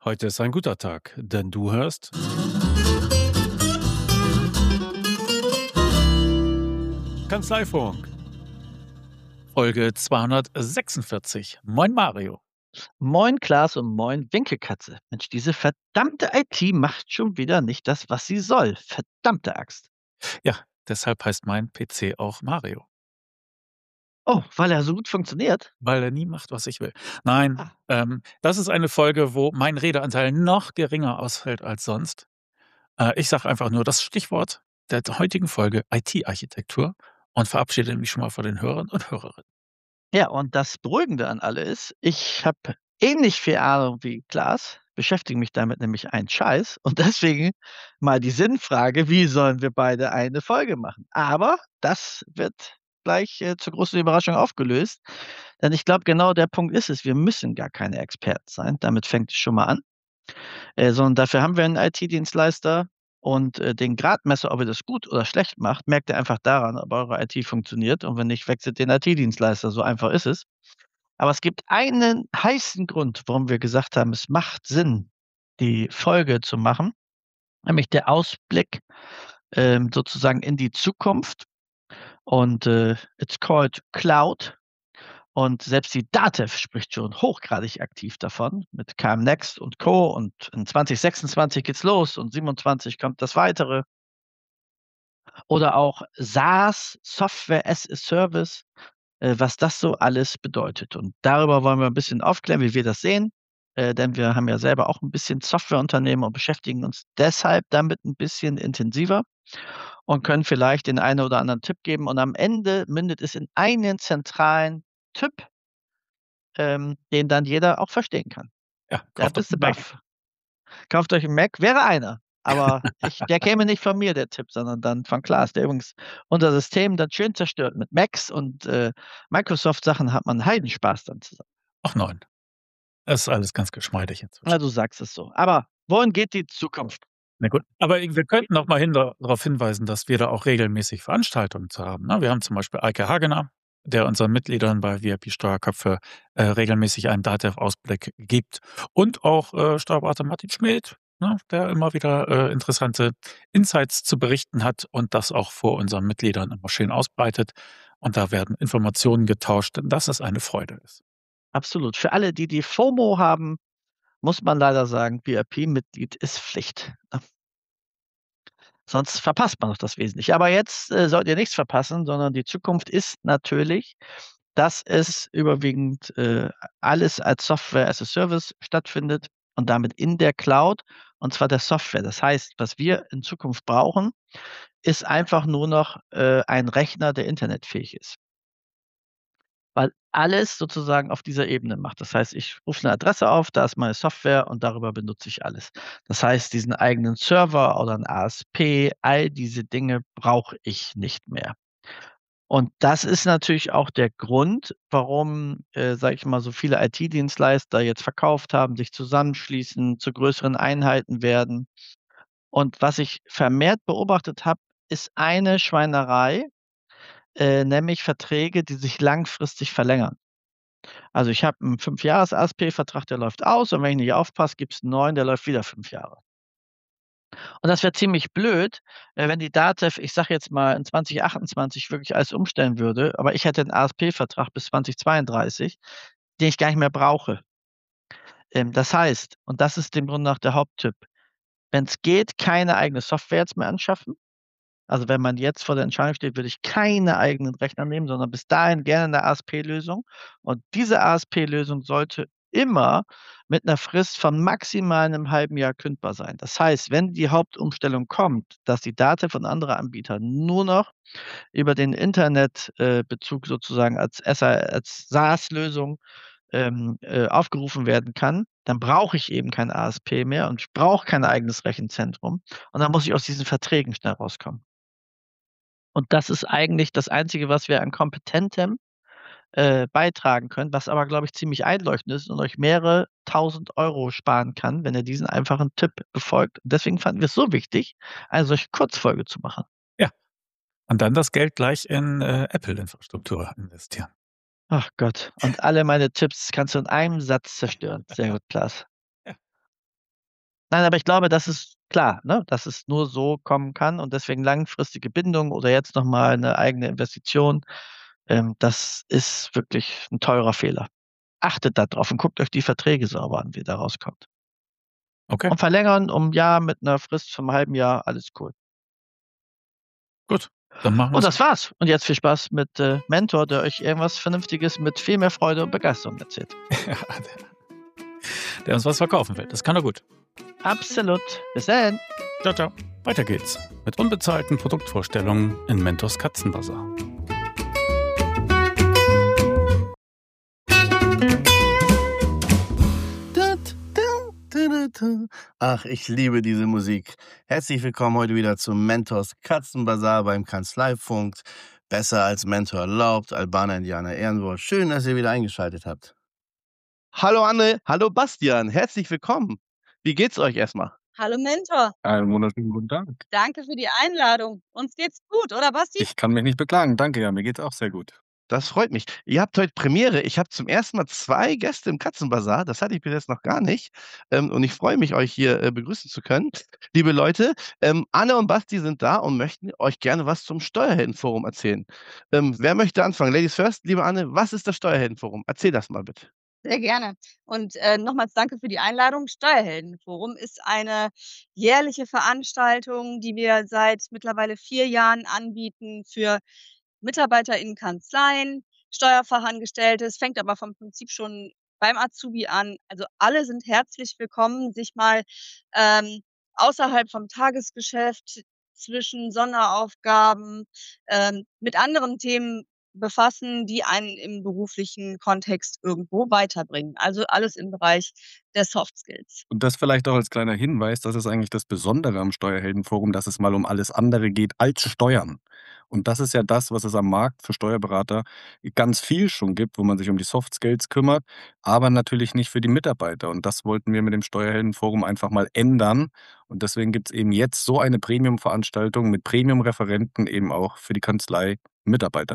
Heute ist ein guter Tag, denn du hörst Kanzleifunk, Folge 246. Moin Mario. Moin Klaas und moin Winkelkatze. Mensch, diese verdammte IT macht schon wieder nicht das, was sie soll. Verdammte Axt. Ja, deshalb heißt mein PC auch Mario, Oh, weil er so gut funktioniert? weil er nie macht, was ich will. Nein, Ah, das ist eine Folge, wo mein Redeanteil noch geringer ausfällt als sonst. Ich sage einfach nur das Stichwort der heutigen Folge IT-Architektur und verabschiede mich schon mal vor den Hörern und Hörerinnen. ja, und das Beruhigende an alle ist, ich habe ähnlich viel Ahnung wie Klaas, beschäftige mich damit nämlich einen Scheiß und deswegen mal die Sinnfrage, wie sollen wir beide eine Folge machen? Aber das wird gleich zur großen Überraschung aufgelöst, denn ich glaube, genau der Punkt ist es. Wir müssen gar keine Experten sein. Damit fängt es schon mal an. Sondern dafür haben wir einen IT-Dienstleister und, den Gradmesser, ob ihr das gut oder schlecht macht, merkt ihr einfach daran, ob eure IT funktioniert und wenn nicht, wechselt den IT-Dienstleister, so einfach ist es. Aber es gibt einen heißen Grund, warum wir gesagt haben, es macht Sinn, die Folge zu machen, nämlich der Ausblick, sozusagen in die Zukunft und, it's called Cloud. Und selbst die DATEV spricht schon hochgradig aktiv davon mit KM Next und Co. Und in 2026 geht's los und 27 kommt das Weitere. Oder auch SaaS, Software as a Service, was das so alles bedeutet. Und darüber wollen wir ein bisschen aufklären, wie wir das sehen, denn wir haben ja selber auch ein bisschen Softwareunternehmen und beschäftigen uns deshalb damit ein bisschen intensiver und können vielleicht den einen oder anderen Tipp geben. Und am Ende mündet es in einen zentralen Tipp, den dann jeder auch verstehen kann. Ja, Da kauft doch bist du 'n Mac. baff. Kauft euch 'n Mac, wäre einer, aber der käme nicht von mir, der Tipp, sondern dann von Klaas, der übrigens unser System dann schön zerstört. Mit Macs und, Microsoft-Sachen hat man Heidenspaß dann zusammen. Ach nein, das ist alles ganz geschmeidig Na, inzwischen. du sagst es so. Aber wohin geht die Zukunft? Na gut, aber wir könnten noch mal darauf hinweisen, dass wir da auch regelmäßig Veranstaltungen zu haben, ne? Wir haben zum Beispiel Eike Hagener, der unseren Mitgliedern bei VIP Steuerköpfe, regelmäßig einen DATEV-Ausblick gibt und auch, Steuerberater Martin Schmidt, ne, der immer wieder, interessante Insights zu berichten hat und das auch vor unseren Mitgliedern immer schön ausbreitet. Und da werden Informationen getauscht, dass es eine Freude ist. Absolut. Für alle, die die FOMO haben, muss man leider sagen, VIP-Mitglied ist Pflicht, ne? Sonst verpasst man doch das Wesentliche. Aber jetzt, sollt ihr nichts verpassen, sondern die Zukunft ist natürlich, dass es überwiegend, alles als Software as a Service stattfindet und damit in der Cloud, und zwar der Software. Das heißt, was wir in Zukunft brauchen, ist einfach nur noch, ein Rechner, der internetfähig ist, weil alles sozusagen auf dieser Ebene macht. Das heißt, ich rufe 'ne Adresse auf, da ist meine Software und darüber benutze ich alles. Das heißt, diesen eigenen Server oder 'n ASP, all diese Dinge brauche ich nicht mehr. Und das ist natürlich auch der Grund, warum, sage ich mal, so viele IT-Dienstleister jetzt verkauft haben, sich zusammenschließen, zu größeren Einheiten werden. Und was ich vermehrt beobachtet habe, ist eine Schweinerei, nämlich Verträge, die sich langfristig verlängern. Also, ich habe 'n 5-Jahres-ASP-Vertrag, der läuft aus und wenn ich nicht aufpasse, gibt's 'n neuen, der läuft wieder 5 Jahre. Und das wäre ziemlich blöd, wenn die DATEV, ich sage jetzt mal, in 2028 wirklich alles umstellen würde, aber ich hätte 'n ASP-Vertrag bis 2032, den ich gar nicht mehr brauche. Das heißt, und das ist im Grunde nach der Haupttipp, wenn's geht, keine eigene Software jetzt mehr anschaffen. Also, wenn man jetzt vor der Entscheidung steht, würde ich keine eigenen Rechner nehmen, sondern bis dahin gerne 'ne ASP-Lösung. Und diese ASP-Lösung sollte immer mit 'ner Frist von maximal 'nem halben Jahr kündbar sein. Das heißt, wenn die Hauptumstellung kommt, dass die DATEV und andere Anbieter nur noch über den Internet Bezug sozusagen als SaaS-Lösung, aufgerufen werden kann, dann brauche ich eben kein ASP mehr und ich brauche kein eigenes Rechenzentrum und dann muss ich aus diesen Verträgen schnell rauskommen. Und das ist eigentlich das Einzige, was wir an Kompetentem, beitragen können, was aber, glaube ich, ziemlich einleuchtend ist und euch mehrere Tausend Euro sparen kann, wenn ihr diesen einfachen Tipp befolgt. Und deswegen fanden wir es so wichtig, eine solche Kurzfolge zu machen. Ja, und dann das Geld gleich in, Apple-Infrastruktur investieren. Ach Gott, und alle meine Tipps kannst du in einem Satz zerstören. Sehr gut, Klaas. Ja. Nein, aber ich glaube, das ist klar, ne, dass es nur so kommen kann und deswegen langfristige Bindung oder jetzt noch mal 'ne eigene Investition, das ist wirklich 'n teurer Fehler. Achtet da drauf und guckt euch die Verträge sauber an, wie da rauskommt. Okay, Und verlängern um 'n Jahr mit 'ner Frist vom halben Jahr, alles cool. gut, dann machen Und wir's. das war's. Und jetzt viel Spaß mit, Mentor, der euch irgendwas Vernünftiges mit viel mehr Freude und Begeisterung erzählt. Der uns was verkaufen will. Das kann er gut. Absolut. Bis dann. Ciao, ciao. Weiter geht's mit unbezahlten Produktvorstellungen in Mentors Katzenbazar. Tut, tu, tu. Ach, ich liebe diese Musik. Herzlich willkommen heute wieder zum Mentors Katzenbazar beim Kanzleifunk. Besser als Mentor erlaubt, Albaner Indianer Ehrenwort. Schön, dass ihr wieder eingeschaltet habt. Hallo Anne, hallo Bastian, herzlich willkommen. Wie geht's euch erstmal? Hallo Mentor, Einen wunderschönen guten Tag. danke für die Einladung. Uns geht's gut, oder Basti? Ich kann mich nicht beklagen. Danke, ja, mir geht's auch sehr gut. Das freut mich. Ihr habt heute Premiere. Ich habe zum ersten Mal 2 Gäste im Katzenbazar. Das hatte ich bis jetzt noch gar nicht. Und ich freue mich, euch hier, begrüßen zu können. Liebe Leute, Anne und Basti sind da und möchten euch gerne was zum Steuerheldenforum erzählen. Wer möchte anfangen? Ladies first. Liebe Anne, was ist das Steuerheldenforum? Erzähl das mal bitte. Sehr gerne. Und nochmals danke für die Einladung. Steuerheldenforum ist eine jährliche Veranstaltung, die wir seit mittlerweile 4 Jahren anbieten für Mitarbeiter in Kanzleien, Steuerfachangestellte. Es fängt aber vom Prinzip schon beim Azubi an. Also alle sind herzlich willkommen, sich mal ähm, außerhalb vom Tagesgeschäft zwischen Sonderaufgaben mit anderen Themen befassen, die einen im beruflichen Kontext irgendwo weiterbringen. Also alles im Bereich der Soft Skills. Und das vielleicht auch als kleiner Hinweis, das ist eigentlich das Besondere am Steuerheldenforum, dass es mal um alles andere geht als Steuern. Und das ist ja das, was es am Markt für Steuerberater ganz viel schon gibt, wo man sich um die Soft Skills kümmert, aber natürlich nicht für die Mitarbeiter. Und das wollten wir mit dem Steuerheldenforum einfach mal ändern. Und deswegen gibt es eben jetzt so eine Premium-Veranstaltung mit Premium-Referenten eben auch für die Kanzlei-Mitarbeiter.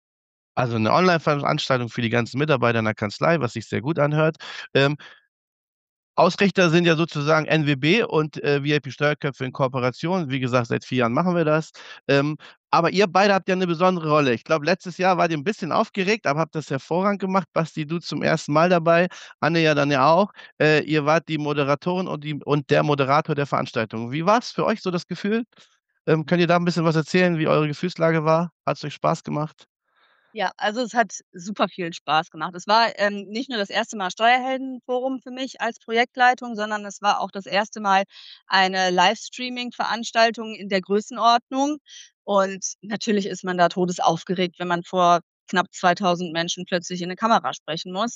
Also eine Online-Veranstaltung für die ganzen Mitarbeiter in der Kanzlei, was sich sehr gut anhört. Ähm, Ausrichter sind ja sozusagen NWB und, VIP Steuerköpfe in Kooperation. Wie gesagt, seit 4 Jahren machen wir das. Aber ihr beide habt ja 'ne besondere Rolle. Ich glaube, letztes Jahr wart ihr 'n bisschen aufgeregt, aber habt das hervorragend gemacht. Basti, du zum ersten Mal dabei, Anne ja dann ja auch. Ihr wart die Moderatorin und der Moderator der Veranstaltung. Wie war's für euch so das Gefühl? Könnt ihr da 'n bisschen was erzählen, wie eure Gefühlslage war? Hat's euch Spaß gemacht? Ja, also es hat super viel Spaß gemacht. Es war, nicht nur das erste Mal Steuerheldenforum für mich als Projektleitung, sondern es war auch das erste Mal eine Livestreaming-Veranstaltung in der Größenordnung. Und natürlich ist man da todesaufgeregt, wenn man vor knapp 2.000 Menschen plötzlich in 'ne Kamera sprechen muss.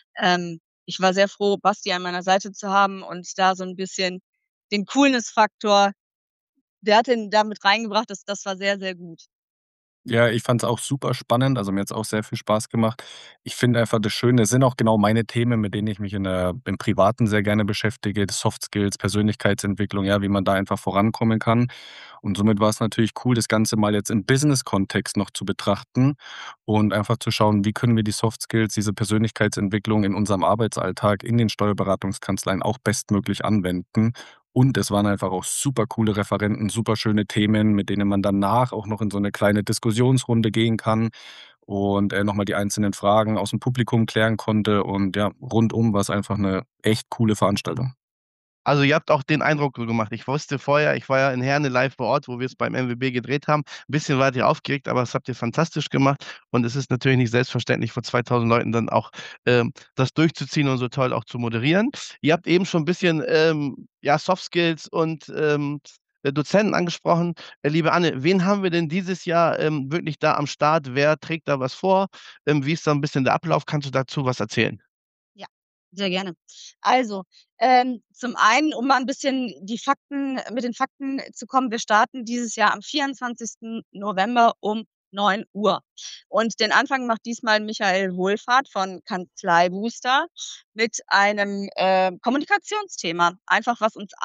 Ich war sehr froh, Basti an meiner Seite zu haben und da so 'n bisschen den Coolness-Faktor, der hat den da mit reingebracht. Das war sehr, sehr gut. Ja, ich fand es auch super spannend. Also, mir hat's auch sehr viel Spaß gemacht. Ich finde einfach das Schöne, es sind auch genau meine Themen, mit denen ich mich im Privaten sehr gerne beschäftige, die Soft Skills, Persönlichkeitsentwicklung, ja, wie man da einfach vorankommen kann. Und somit war es natürlich cool, das Ganze mal jetzt im Business-Kontext noch zu betrachten und einfach zu schauen, wie können wir die Soft Skills, diese Persönlichkeitsentwicklung in unserem Arbeitsalltag in den Steuerberatungskanzleien auch bestmöglich anwenden. Und es waren einfach auch super coole Referenten, super schöne Themen, mit denen man danach auch noch in so 'ne kleine Diskussionsrunde gehen kann und, noch mal die einzelnen Fragen aus'm Publikum klären konnte. Und ja, rundum war's einfach 'ne echt coole Veranstaltung. Also, ihr habt auch den Eindruck so gemacht. Ich wusste vorher, ich war ja in Herne live vor Ort, wo wir's beim MWB gedreht haben. Bisschen wart ihr aufgeregt, aber das habt ihr fantastisch gemacht. Und es ist natürlich nicht selbstverständlich, vor 2.000 Leuten dann auch, das durchzuziehen und so toll auch zu moderieren. Ihr habt eben schon 'n bisschen, ja, Soft Skills und, Dozenten angesprochen. Liebe Anne, wen haben wir denn dieses Jahr, wirklich da am Start? Wer trägt da was vor? Wie ist da 'n bisschen der Ablauf? Kannst du dazu was erzählen? Ja, sehr gerne. Also, zum einen, um mal 'n bisschen die Fakten mit den Fakten zu kommen, wir starten dieses Jahr am 24. November um 9 Uhr. Und den Anfang macht diesmal Michael Wohlfahrt von Kanzlei Booster mit einem, Kommunikationsthema. Einfach,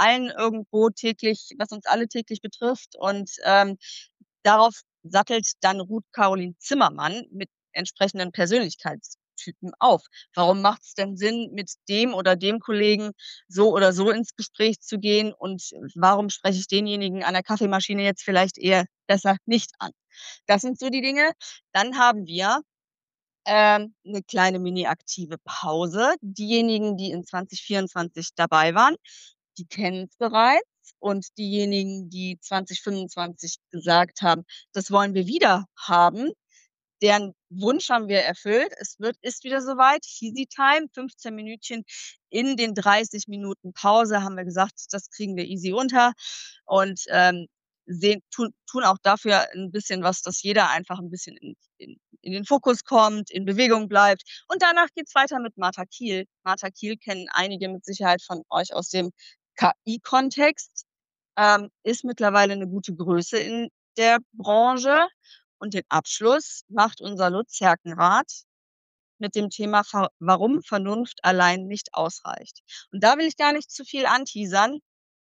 was uns alle täglich betrifft. Und, darauf sattelt dann Ruth Caroline Zimmermann mit entsprechenden Persönlichkeitsthemen Typen auf? Warum macht es denn Sinn, mit dem oder dem Kollegen so oder so ins Gespräch zu gehen und warum spreche ich denjenigen an der Kaffeemaschine jetzt vielleicht eher besser nicht an? Das sind so die Dinge. Dann haben wir 'ne kleine mini-aktive Pause. Diejenigen, die in 2024 dabei waren, die kennen's bereits und diejenigen, die 2025 gesagt haben: „Das wollen wir wieder haben“, deren Wunsch haben wir erfüllt. Ist wieder so weit. Easy Time, 15 Minütchen in den 30 Minuten Pause haben wir gesagt, das kriegen wir easy unter und, tun auch dafür 'n bisschen was, dass jeder einfach 'n bisschen in den Fokus kommt, in Bewegung bleibt. Und danach geht's weiter mit Martha Kiel. Martha Kiel kennen einige mit Sicherheit von euch aus dem KI-Kontext, ist mittlerweile 'ne gute Größe in der Branche. Und den Abschluss macht unser Lutz Herkenrath mit dem Thema warum Vernunft allein nicht ausreicht. Und da will ich gar nicht zu viel anteasern.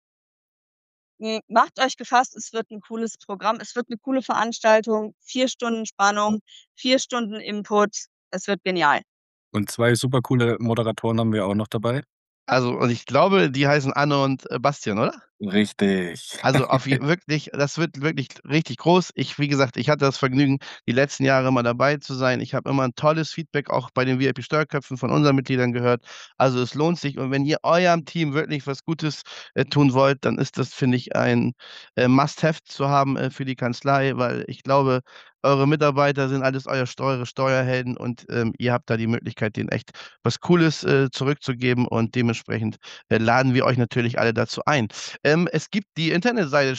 Macht euch gefasst, es wird 'n cooles Programm. Es wird 'ne coole Veranstaltung, 4 Stunden Spannung, 4 Stunden Input. Es wird genial. Und 2 super coole Moderatoren haben wir auch noch dabei. Also, und ich glaube, die heißen Anne und, Bastian, oder? Richtig. Also, auf je wirklich das wird wirklich richtig groß. Wie gesagt, ich hatte das Vergnügen, die letzten Jahre immer dabei zu sein. Ich habe immer 'n tolles Feedback auch bei den VIP-Steuerköpfen von unseren Mitgliedern gehört. Also, es lohnt sich und wenn ihr eurem Team wirklich was Gutes, tun wollt, dann ist das, finde ich, ein, Must-have zu haben, für die Kanzlei, weil ich glaube, eure Mitarbeiter sind alles eure Steuerhelden und, ihr habt da die Möglichkeit, denen echt was Cooles, zurückzugeben und dementsprechend, laden wir euch natürlich alle dazu ein. Es gibt die Internetseite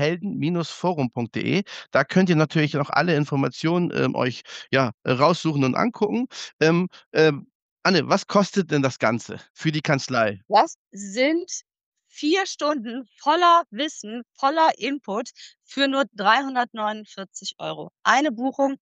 steuerhelden-forum.de. Da könnt ihr natürlich noch alle Informationen, euch, ja, raussuchen und angucken. Ähm, Anne, was kostet denn das Ganze für die Kanzlei? Das sind 4 Stunden voller Wissen, voller Input für nur 349 €. Eine Buchung,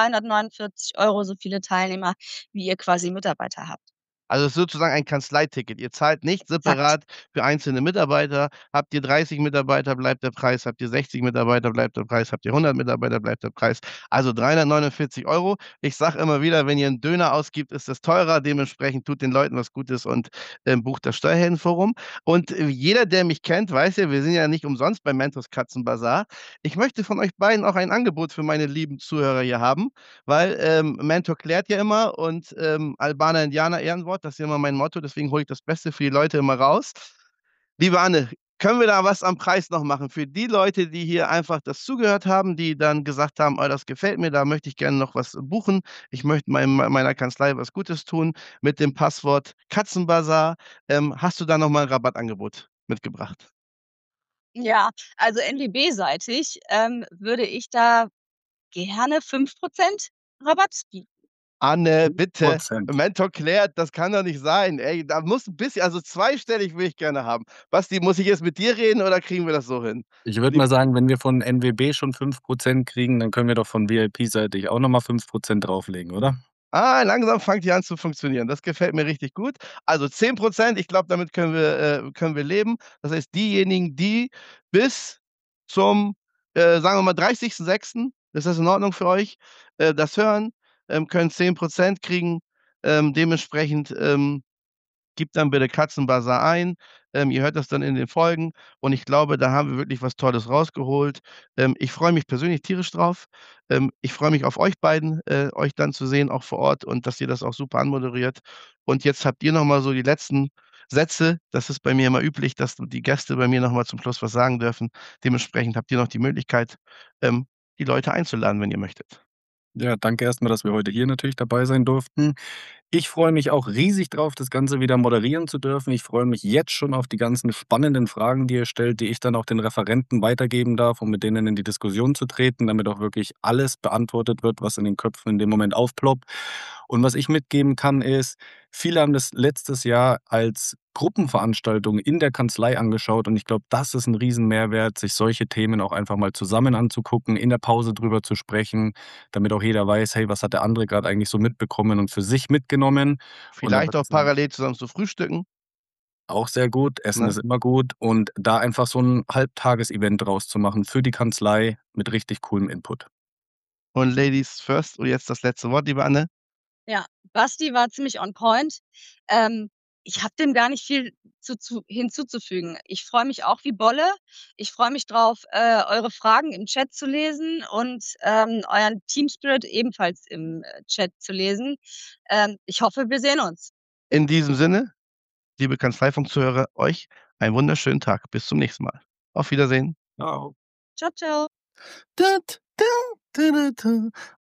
349 €, so viele Teilnehmer, wie ihr quasi Mitarbeiter habt. Also, es ist sozusagen ein Kanzleiticket. Ihr zahlt nicht Exakt. separat für einzelne Mitarbeiter. Habt ihr 30 Mitarbeiter, bleibt der Preis. Habt ihr 60 Mitarbeiter, bleibt der Preis. Habt ihr 100 Mitarbeiter, bleibt der Preis. Also 349 €. Ich sage immer wieder, wenn ihr 'n Döner ausgibt, ist das teurer. Dementsprechend tut den Leuten was Gutes und, bucht das Steuerheldenforum. Und, jeder, der mich kennt, weiß ja, wir sind ja nicht umsonst beim Mentors Katzenbasar. Ich möchte von euch beiden auch ein Angebot für meine lieben Zuhörer hier haben, weil, Mentor klärt ja immer und, Albaner Indianer Ehrenwort, das ist ja immer mein Motto, deswegen hole ich das Beste für die Leute immer raus. Liebe Anne, können wir da was am Preis noch machen für die Leute, die hier einfach das zugehört haben, die dann gesagt haben: „Oh, das gefällt mir, da möchte ich gerne noch was buchen. Ich möchte meiner Kanzlei was Gutes tun mit dem Passwort Katzenbasar.“ Hast du da noch mal 'n Rabattangebot mitgebracht? Ja, also NWB-seitig, würde ich da gerne 5% Rabatt bieten. Anne, bitte. 5%. Mentor klärt, das kann doch nicht sein. Ey, da muss 'n bisschen also zweistellig will ich gerne haben. Basti, muss ich jetzt mit dir reden oder kriegen wir das so hin? Ich würde Lieb mal sagen, wenn wir von NWB schon 5% kriegen, dann können wir doch von VIP-seitig auch noch mal 5% drauflegen, oder? Langsam fangt die an zu funktionieren. Das gefällt mir richtig gut. Also 10%, ich glaube, damit können wir leben. Das heißt, diejenigen, die bis zum, sagen wir mal 30.06., ist das in Ordnung für euch, das hören, können 10% kriegen. Dementsprechend, gebt dann bitte Katzenbasar ein. Ihr hört das dann in den Folgen und ich glaube, da haben wir wirklich was Tolles rausgeholt. Ich freue mich persönlich tierisch drauf. Ich freue mich auf euch beiden, euch dann zu sehen, auch vor Ort und dass ihr das auch super anmoderiert. Und jetzt habt ihr noch mal so die letzten Sätze. Das ist bei mir immer üblich, dass die Gäste bei mir noch mal zum Schluss was sagen dürfen. Dementsprechend habt ihr noch die Möglichkeit, die Leute einzuladen, wenn ihr möchtet. Ja, danke erst mal, dass wir heute hier natürlich dabei sein durften. Ich freue mich auch riesig drauf, das Ganze wieder moderieren zu dürfen. Ich freue mich jetzt schon auf die ganzen spannenden Fragen, die ihr stellt, die ich dann auch den Referenten weitergeben darf, um mit denen in die Diskussion zu treten, damit auch wirklich alles beantwortet wird, was in den Köpfen in dem Moment aufploppt. Und was ich mitgeben kann, ist, viele haben das letztes Jahr als Gruppenveranstaltung in der Kanzlei angeschaut und ich glaube, das ist ein Riesenmehrwert, sich solche Themen auch einfach mal zusammen anzugucken, in der Pause drüber zu sprechen, damit auch jeder weiß: „Hey, was hat der andere gerade eigentlich so mitbekommen und für sich mitgenommen?“ Und dann Vielleicht würde auch ich sagen, parallel zusammen zu frühstücken, auch sehr gut, Essen ne? ist immer gut und da einfach so 'n Halbtagesevent draus zu machen für die Kanzlei mit richtig coolem Input. Und Ladies first und jetzt das letzte Wort, liebe Anne. Ja, Basti war ziemlich on point. Ich habe dem gar nicht viel hinzuzufügen. Ich freue mich auch wie Bolle. Ich freue mich drauf, eure Fragen im Chat zu lesen und, euren Team-Spirit ebenfalls im, Chat zu lesen. Ich hoffe, wir sehen uns. In diesem Sinne, liebe Kanzleifunk-Zuhörer, euch einen wunderschönen Tag. Bis zum nächsten Mal. Auf Wiedersehen. Ciao. Ciao, ciao. Da, da, da, da, da.